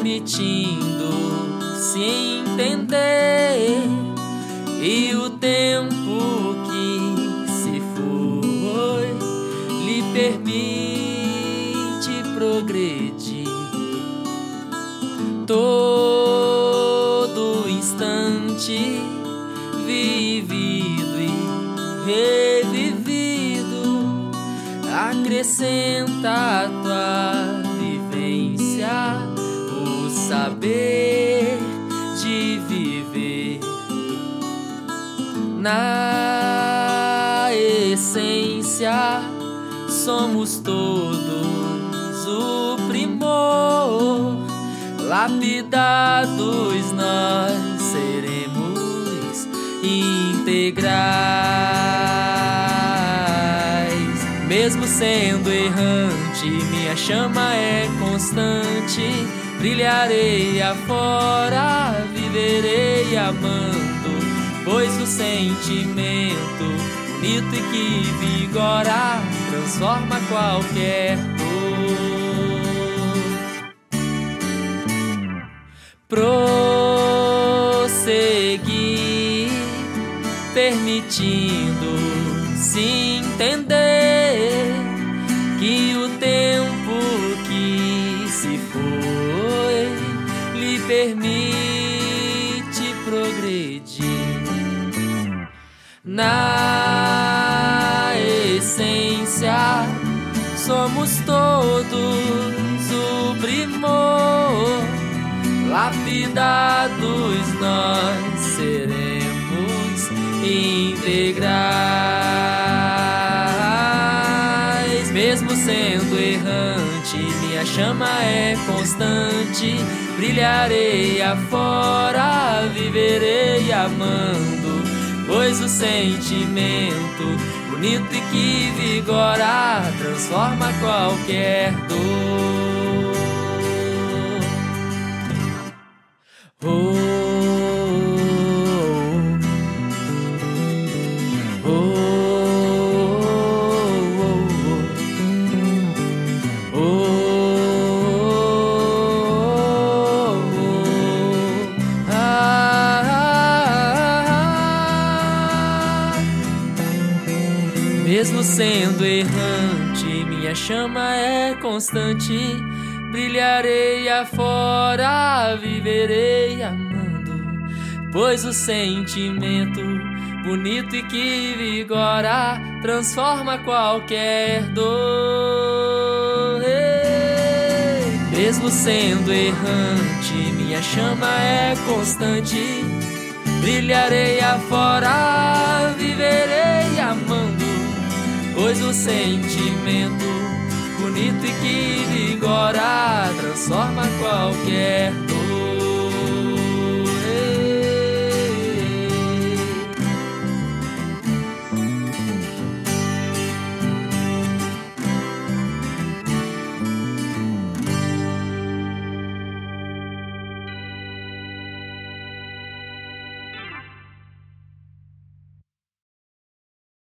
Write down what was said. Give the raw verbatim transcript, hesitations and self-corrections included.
permitindo se entender, e o tempo que se foi lhe permite progredir. Todo instante vivido e revivido acrescenta a tua vivência o saber de viver. Na essência somos todos o primor, lapidados nós seremos integrais. Mesmo sendo errante, minha chama é constante. Brilharei afora, viverei amando, pois o sentimento bonito e que vigora transforma qualquer dor. Prosseguir, permitindo se entender que o tempo que se foi lhe permite progredir. Na essência somos todos o primor, lapidados nós seremos integrais. Mesmo sendo errante, minha chama é constante. Brilharei afora, viverei amando, pois o sentimento bonito e que vigora transforma qualquer dor. Oh, oh, oh, oh, oh, ah. Mesmo sendo errante, minha chama é constante. Brilharei afora, viverei amando, pois o sentimento bonito e que vigora transforma qualquer dor. Ei, mesmo sendo errante, minha chama é constante. Brilharei afora, viverei amando, pois o sentimento bonito e que vigora transforma qualquer dor.